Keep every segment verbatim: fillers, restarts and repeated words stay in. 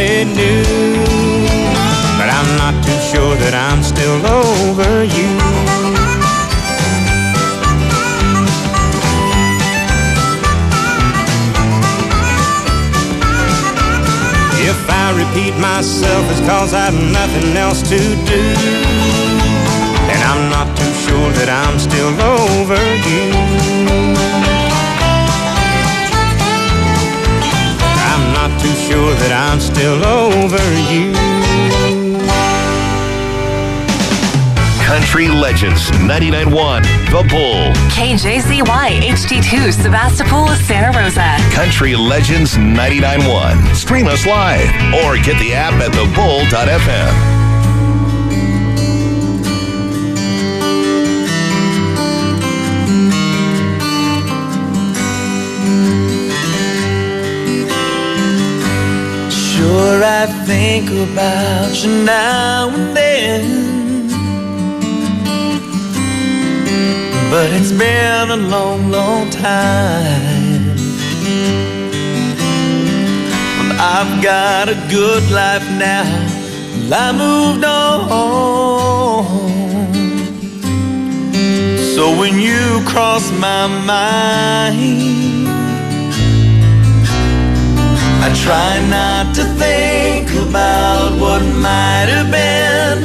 somebody new. But I'm not too sure that I'm still over you. If I repeat myself, it's 'cause I've nothing else to do. And I'm not too sure that I'm still over you. I'm not too sure that I'm still over you. Country Legends ninety-nine point one, The Bull. K J Z Y H D two, Sebastopol, Santa Rosa. Country Legends ninety-nine point one. Stream us live or get the app at the bull dot f m. Sure, I think about you now and then, but it's been a long, long time. Well, I've got a good life now, well, I moved on. So when you cross my mind, I try not to think about what might have been,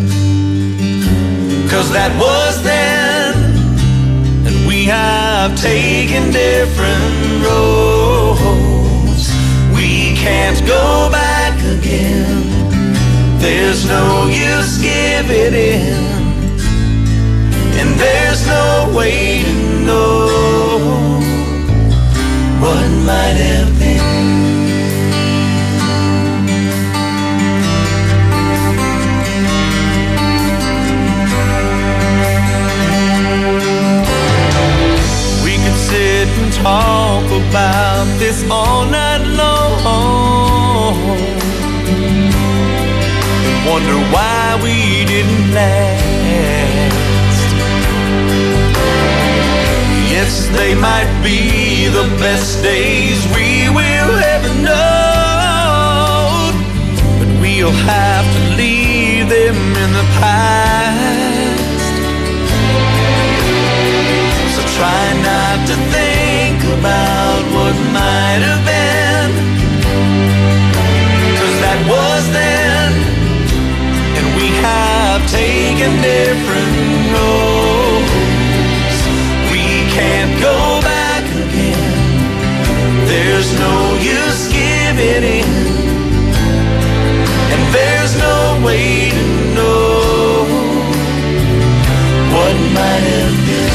'cause that was then, and we have taken different roads. We can't go back again. There's no use giving in, and there's no way to know what might have been. Sit and talk about this all night long, and wonder why we didn't last. Yes, they might be the best days we will ever know, but we'll have to leave them in the past. Try not to think about what might have been, 'cause that was then, and we have taken different roads. We can't go back again. There's no use giving in, and there's no way to know what might have been.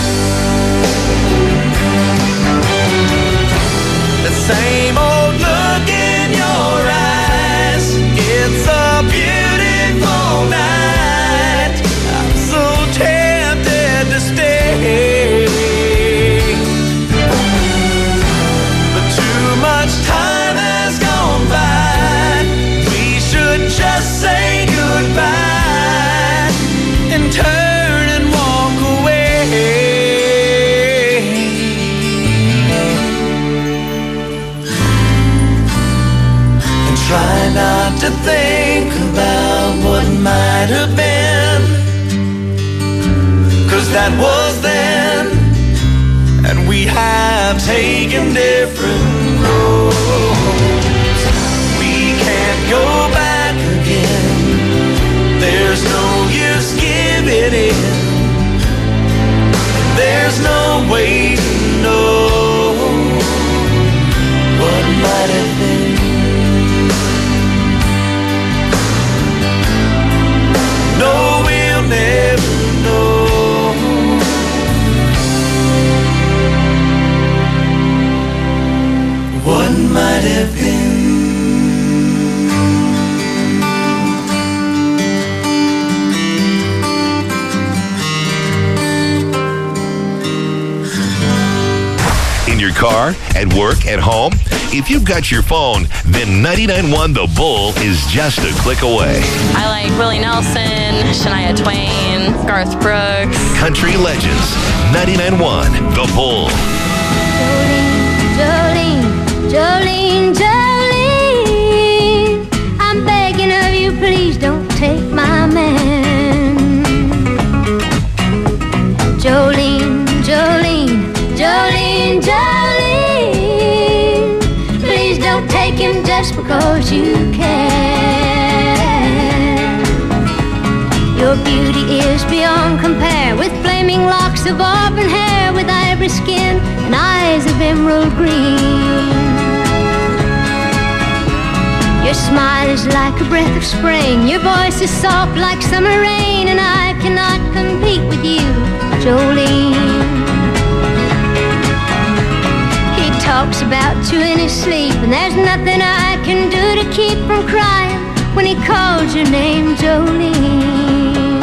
The same old look in your eyes. It's a beautiful night. I'm so tempted to stay, but too much time has gone by. We should just say goodbye and turn and walk away. Try not to think about what might have been, 'cause that was then, and we have taken different roads. We can't go back again. There's no use giving in, there's no way to know what might have been. No, we'll never know what might have been. In your car, at work, at home, if you've got your phone, then ninety-nine point one The Bull is just a click away. I like Willie Nelson, Shania Twain, Garth Brooks. Country Legends ninety-nine point one The Bull. Jolene, Jolene, Jolene, I because you can. Your beauty is beyond compare, with flaming locks of auburn hair, with ivory skin and eyes of emerald green. Your smile is like a breath of spring, your voice is soft like summer rain, and I cannot compete with you, Jolene. He talks about you in his sleep, and there's nothing I can do to keep from crying when he calls your name, Jolene.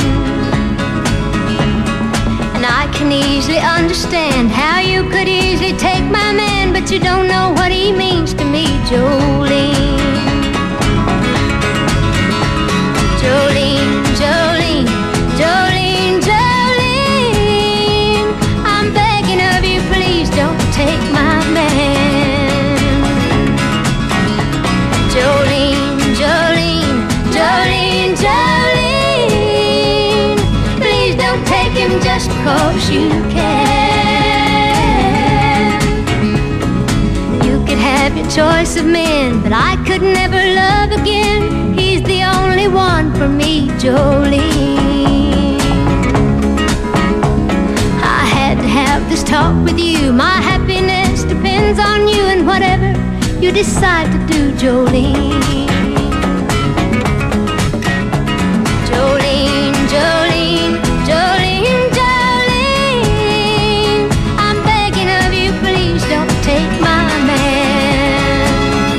And I can easily understand how you could easily take my man, but you don't know what he means to me, Jolene. Jolene, Jolene, Jolene, Jolene, I'm begging of you, please don't take my man. Jolene, Jolene, Jolene, Jolene, please don't take him just because you can. You could have your choice of men, but I could never love again. He's the only one for me, Jolene. I had to have this talk with you. My happiness depends on you, and whatever you decide to do, Jolene. Jolene, Jolene, Jolene, Jolene, I'm begging of you, please don't take my man.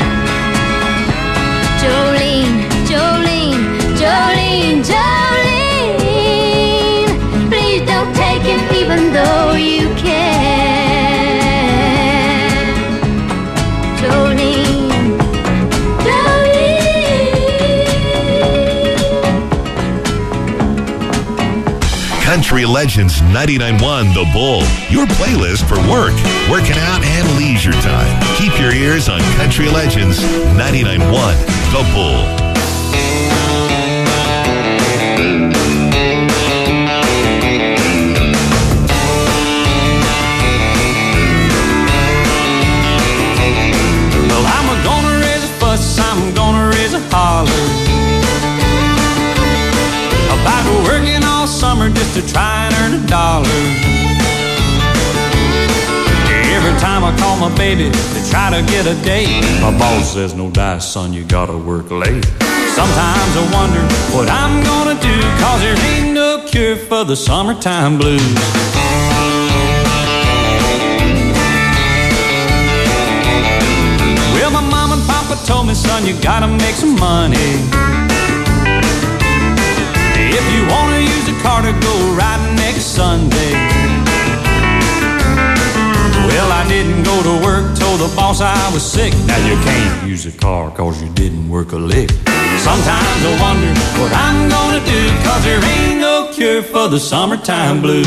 Jolene, Jolene, Jolene, Jolene, please don't take him even though you can. Jolene, Jolene. Country Legends ninety-nine point one The Bull, your playlist for work, working out, and leisure time. Keep your ears on Country Legends ninety-nine point one The Bull. Well, I'm gonna raise a fuss, I'm gonna raise a holler about working all summer just to try and earn a dollar. Every time I call my baby to try to get a date, my boss says, no dice, son, you gotta work late. Sometimes I wonder what I'm gonna do, cause there ain't no cure for the summertime blues. Well, my mom and papa told me, son, you gotta make some money. If you wanna use a car to go riding next Sunday. Well, I didn't go to work, told the boss I was sick. Now you can't use a car cause you didn't work a lick. Sometimes I wonder what I'm gonna do, cause there ain't no cure for the summertime blues.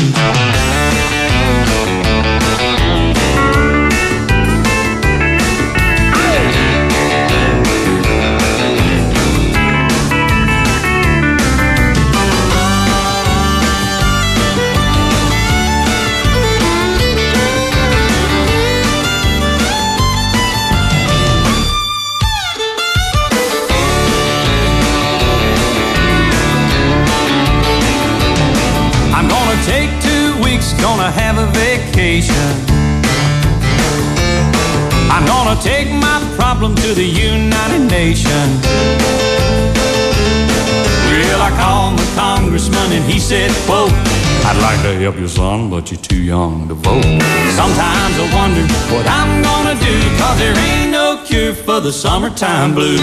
Take two weeks, gonna have a vacation. I'm gonna take my problem to the United Nations. Well, I called the congressman and he said, quote, I'd like to help you, son, but you're too young to vote. Sometimes I wonder what I'm gonna do, cause there ain't no cure for the summertime blues.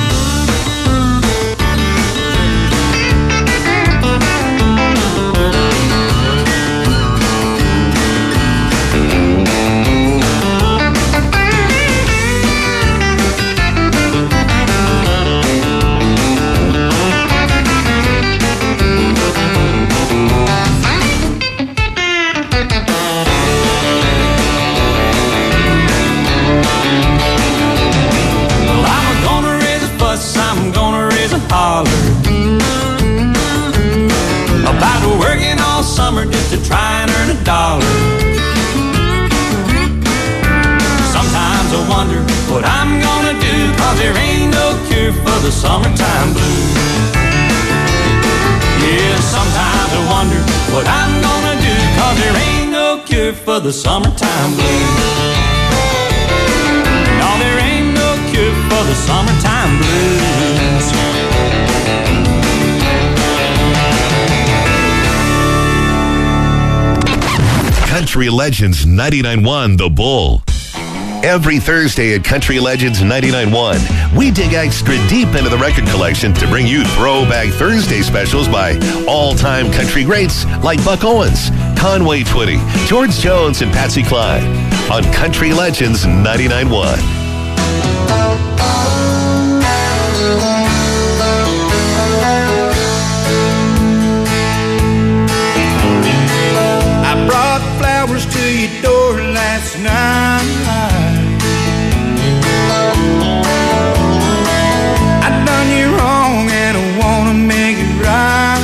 About working all summer just to try and earn a dollar. Sometimes I wonder what I'm gonna do, cause there ain't cure for the summertime blues. Yeah, sometimes I wonder what I'm gonna do, 'cause there ain't no cure for the summertime blues. No, there ain't no cure for the summertime blues. Country Legends ninety-nine point one The Bull. Every Thursday at Country Legends ninety-nine point one, we dig extra deep into the record collection to bring you Throwback Thursday specials by all-time country greats like Buck Owens, Conway Twitty, George Jones, and Patsy Cline on Country Legends ninety-nine point one. I brought flowers to your door last night. I done you wrong and I wanna make it right.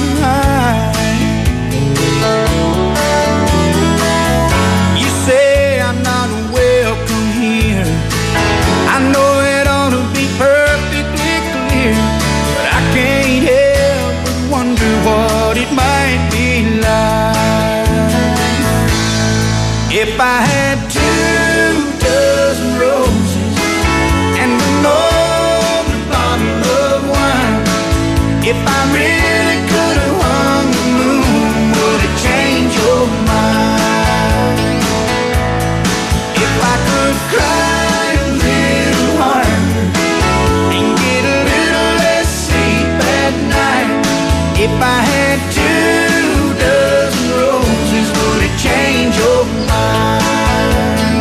You say I'm not welcome here. I know it ought to be perfectly clear, but I can't help but wonder what it might be like if I had two dozen roses and an older bottle of wine. If I really could have hung the moon, would it change your mind? If I could cry a little harder and get a little less sleep at night. If I had two dozen roses, would it change your mind?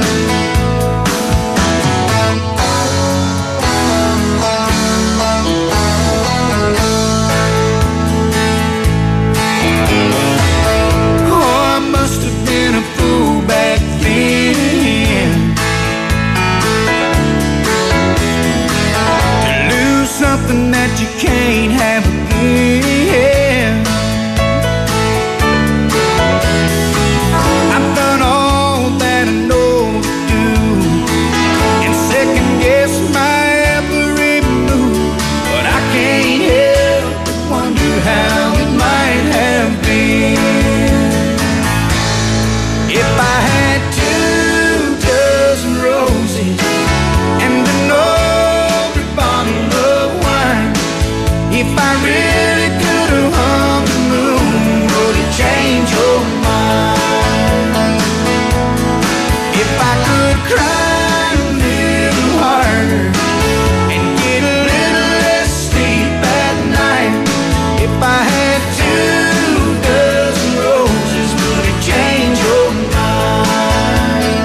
Oh, I must have been a fool back then to lose something that you can't have again. I've done all that I know to do and second guess my every move, but I can't help but wonder how it might have been if I had two dozen roses and an older bottle of wine. If I really could have hung the moon, would it change your mind? If I could cry a little harder and get a little less sleep at night. If I had two dozen roses, would it change your mind?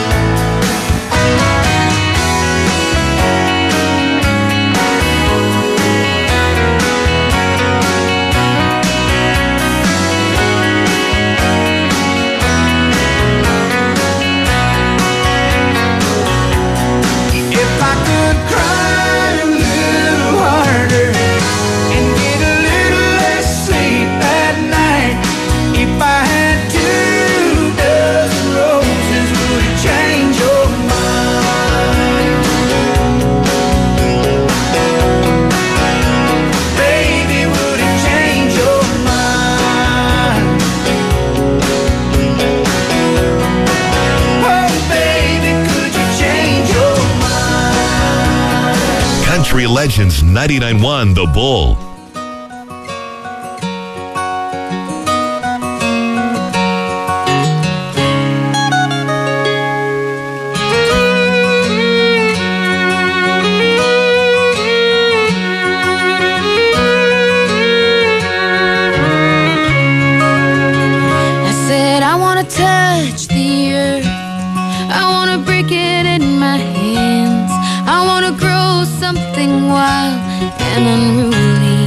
If I could cry a little harder and get a little less sleep at night. If I had two dozen roses, would it change your mind? Baby, would it change your mind? Oh, baby, could you change your mind? Country Legends ninety-nine point one The Bull. I said I wanna touch the earth, I wanna break it in my hands, I wanna grow something wild and unruly.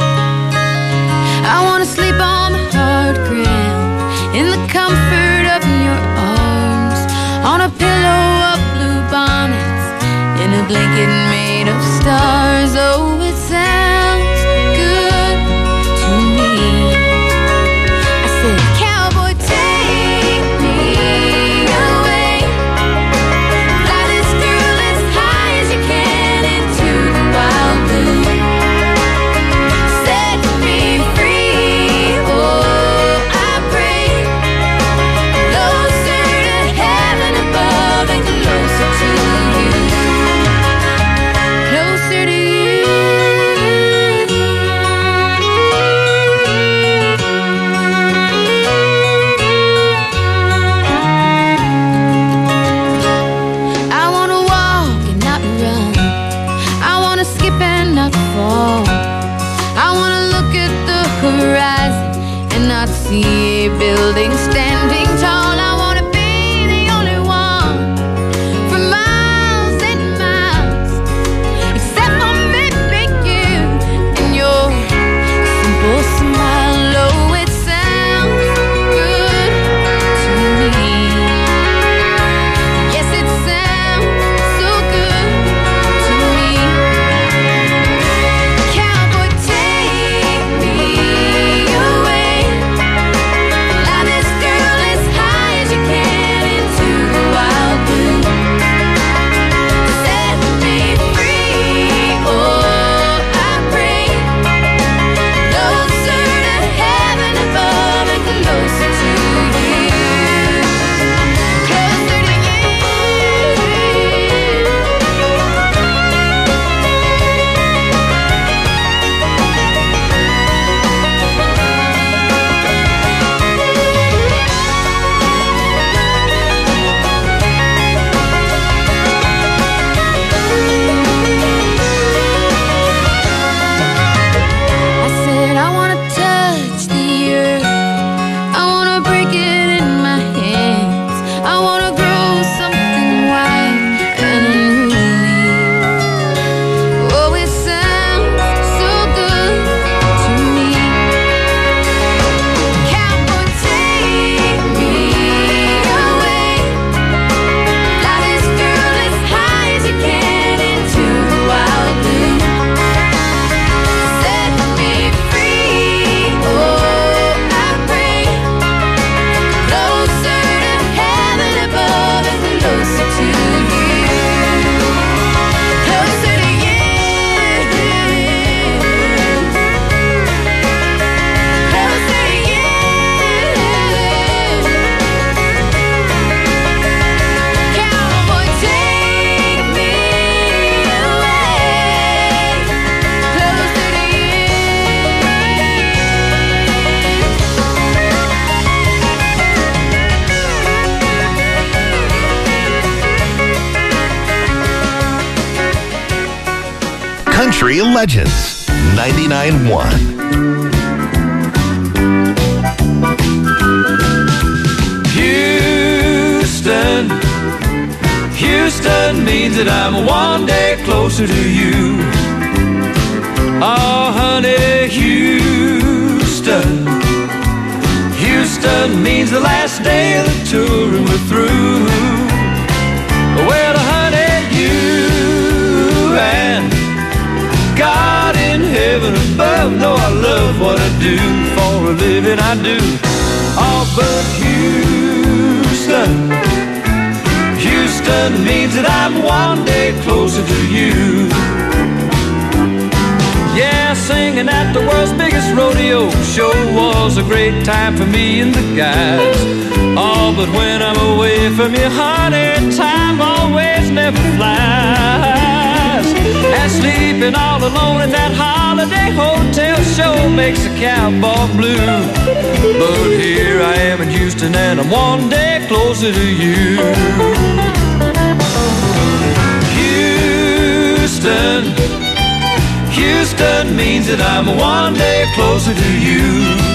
I wanna sleep on the hard ground in the comfort of your arms, on a pillow of blue bonnets, in a blanket made of stars. Oh, it sounds good to me. I said, cowboy, take me away, fly this girl as high as you can into the wild blue not see a building standing tall. I wanna be the only one for miles and miles, except for maybe you and your simple smile. Oh, it sounds good to me. Yes, it sounds so good to me. Cowboy, take me away. Fly this girl as high as you can into the wild blue. Set me free, oh, I pray. Closer to heaven above and closer to you. Closer to you. I said I wanna touch the earth. I wanna break it in my hands. I wanna grow something white and unruly. Oh, it sounds so good to me. Cowboy, take me away. Fly this girl as high as you can into the wild blue. Set me free, oh, I pray. Closer to heaven above and closer to you. Closer to you. Closer to you. Cowboy, take me away. Closer to you. Country Legends ninety-nine point one. Houston, Houston means that I'm one day closer to you. Oh, honey, Houston, Houston means the last day of the tour and we're through. Well, honey, you and God in heaven above know I love what I do. For a living I do. Oh, but Houston, Houston means that I'm one day closer to you. Yeah, singing at the world's biggest rodeo show was a great time for me and the guys. Oh, but when I'm away from you, honey, time always never flies. And sleeping all alone in that holiday hotel show makes a cowboy blue. But here I am in Houston and I'm one day closer to you. Houston, Houston means that I'm one day closer to you.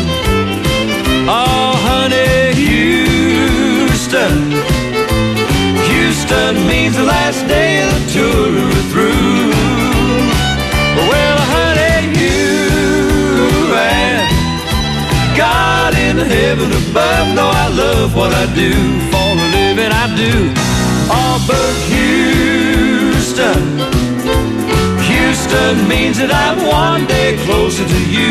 Oh, honey, Houston, Houston means the last day of the tour we're through. Well, honey, you and God in heaven above know I love what I do. For a living I do. Oh, but Houston, Houston means that I'm one day closer to you.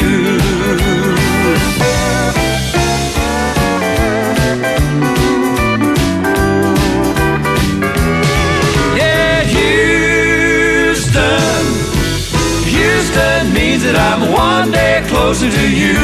Yeah, Houston, Houston means that I'm one day closer to you.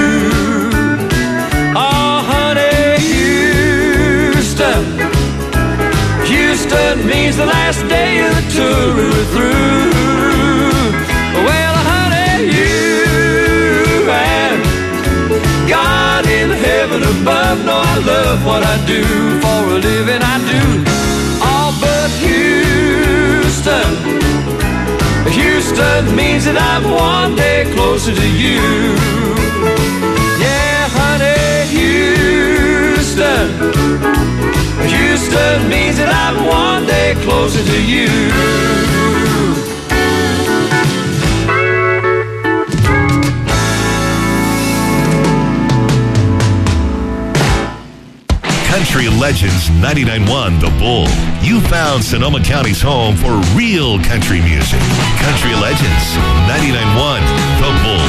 Oh, honey, Houston, Houston means the last day of the tour we're through. Well, honey, you and God in heaven above know I love what I do. For a living I do. Oh, but Houston, Houston means that I'm one day closer to you. Yeah, honey, used to means that I'm one day closer to you. Country Legends ninety-nine point one The Bull. You found Sonoma County's home for real country music. Country Legends ninety-nine point one The Bull.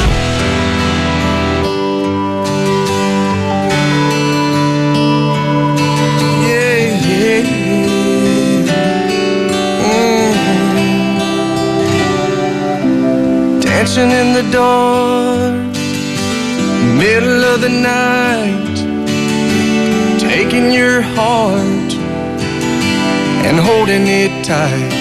Yeah, yeah, yeah. Mm-hmm. Dancing in the dark, middle of the night, taking your heart and holding it tight.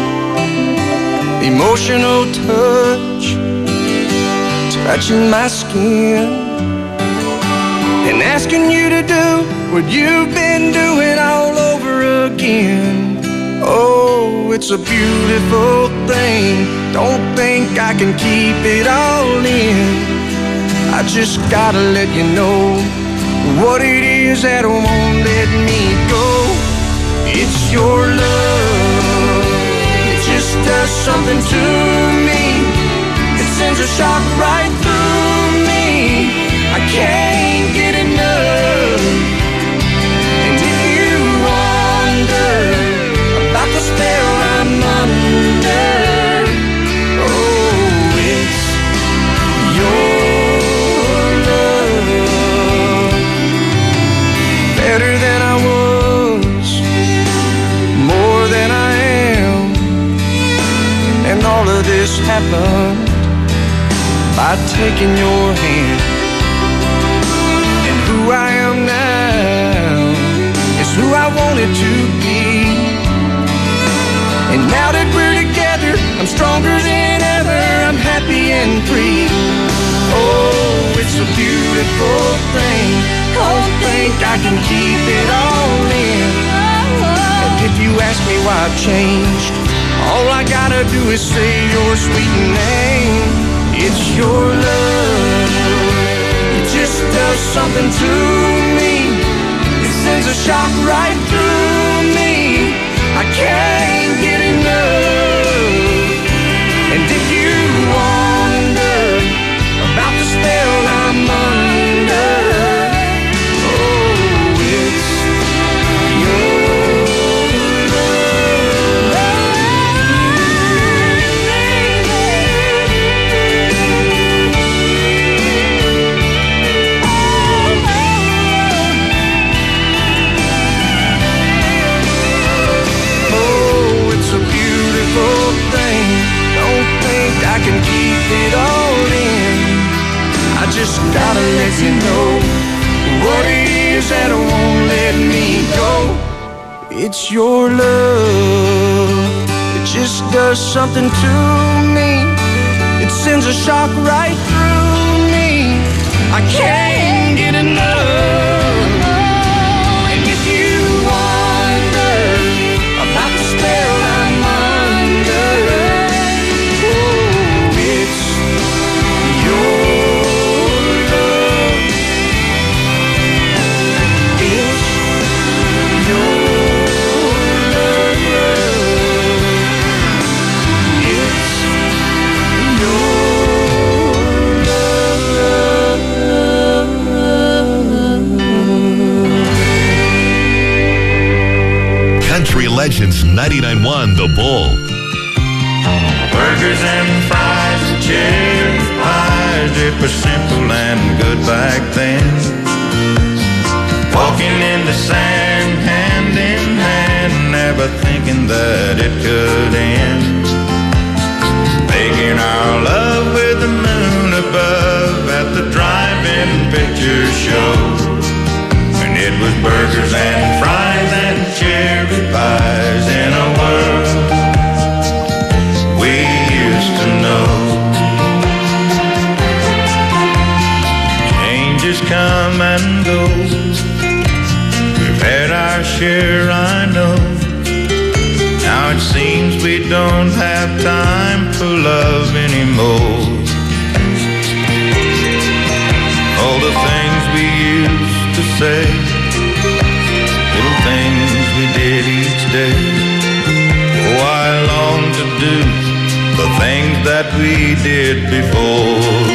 Emotional touch, touching my skin, and asking you to do what you've been doing all over again. Oh, it's a beautiful thing. Don't think I can keep it all in. I just gotta let you know what it is that won't let me go. It's your love. It just does something to me. It sends a shock right through me. I can't get enough. And if you wonder about the spell I'm under, oh, it's your better than I was, more than I am. And all of this happened by taking your hand. And who I am now is who I wanted to be. And now that we're together, I'm stronger than ever. I'm happy and free. Oh, it's a beautiful thing. Don't think I can keep it all in. And if you ask me why I've changed, all I gotta do is say your sweet name. It's your love. It just does something to me. It sends a shock right through me. I can't get enough. And if you wonder about the spell I'm under, I can keep it all in. I just gotta let you know what it is that won't let me go. It's your love. It just does something to me. It sends a shock right through me. I can't get enough. And if you wonder about the spell I'm under, Country Legends ninety-nine point one The Bull. Burgers and fries and cherry pies, it was simple and good back then. Walking in the sand, hand in hand, never thinking that it could end. Making our love with the moon above at the drive-in picture show. And it was burgers and fries and cherry pies in a world we used to know. Changes come and go. We've had our share, I know. Now it seems we don't have time for love anymore. All the things we used to say, little things we that we did before.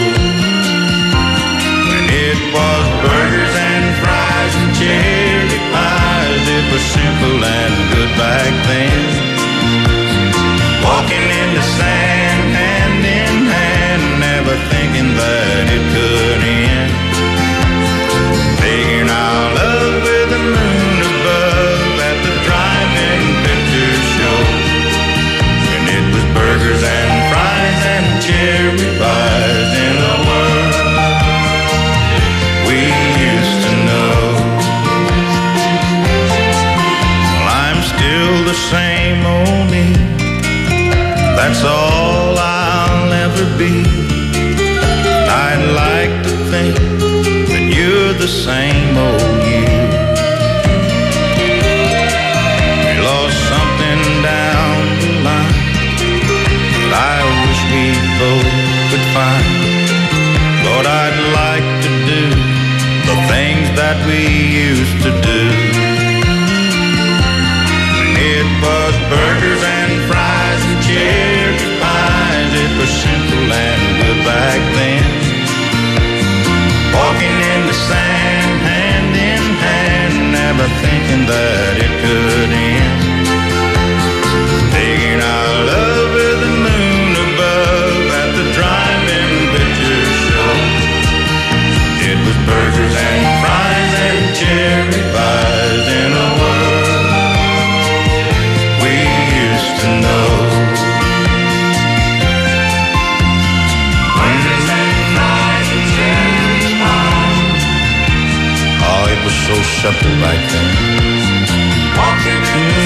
When it was burgers and fries and cherry pies, it was simple and good back then. Walking in the sand, hand in hand, never thinking that it could end. Making our love with the moon above at the drive-in picture show. And it was burgers and fries and cherry pies in a world we used to know. Well, I'm still the same old me. That's all I'll ever be. I'd like to think that you're the same old you. We lost something down the line that I wish we both could find. Lord, I'd like to do the things that we used to do. When it was burgers and fries and cherry pies, it was simple and good back then. Walking in the sand, hand in hand, never thinking that it could end. Taking our love with the moon above at the drive-in picture show. It was burgers and fries and cherry pies in a world we used to know. It was so simple back then. Walking in the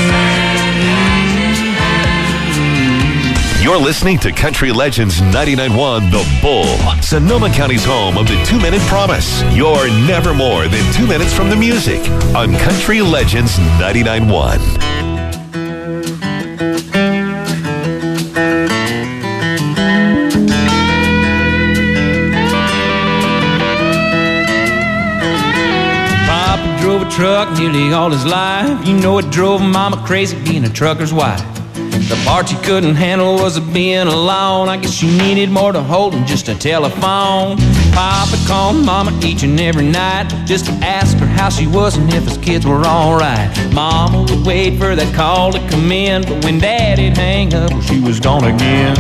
sand. You're listening to Country Legends ninety-nine point one The Bull, Sonoma County's home of the two-minute promise. You're never more than two minutes from the music on Country Legends ninety-nine point one. Truck nearly all his life. You know it drove Mama crazy being a trucker's wife. The part she couldn't handle was being alone. I guess she needed more to hold than just a telephone. Papa called Mama each and every night just to ask her how she was and if his kids were alright. Mama would wait for that call to come in, but when Daddy'd hang up, well, she was gone again.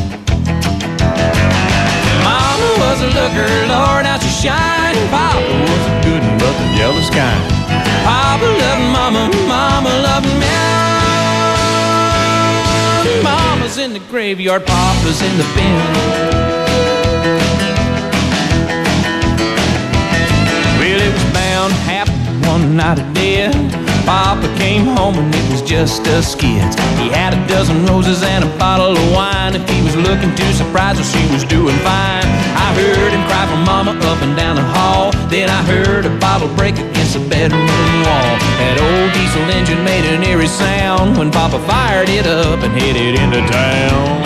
Mama was a looker, Lord, how she shined. Papa was a good one, but the jealous kind. Papa loved Mama, Mama loved me. Mama's in the graveyard, Papa's in the bin. Well, it was bound to happen one night it did. Papa came home and it was just us kids. He had a dozen roses and a bottle of wine. If he was looking to surprise her, she was doing fine. I heard him cry for Mama up and down the hall. Then I heard a bottle break against the bedroom wall. That old diesel engine made an eerie sound when Papa fired it up and headed into town.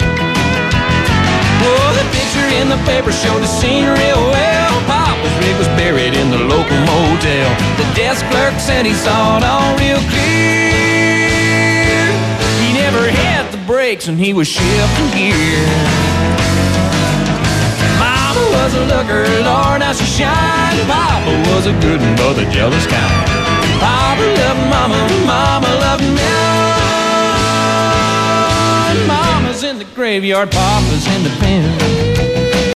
Oh, the picture in the paper showed the scene real well. Papa's rig was buried in the local motel. The desk clerk said he saw it all real clear. He never hit the brakes and he was shifting gear. Mama was a looker, Lord, how she shined. Papa was a good one, but the jealous kind. Papa loved Mama, Mama loved me. Mama's in the graveyard, Papa's in the pen.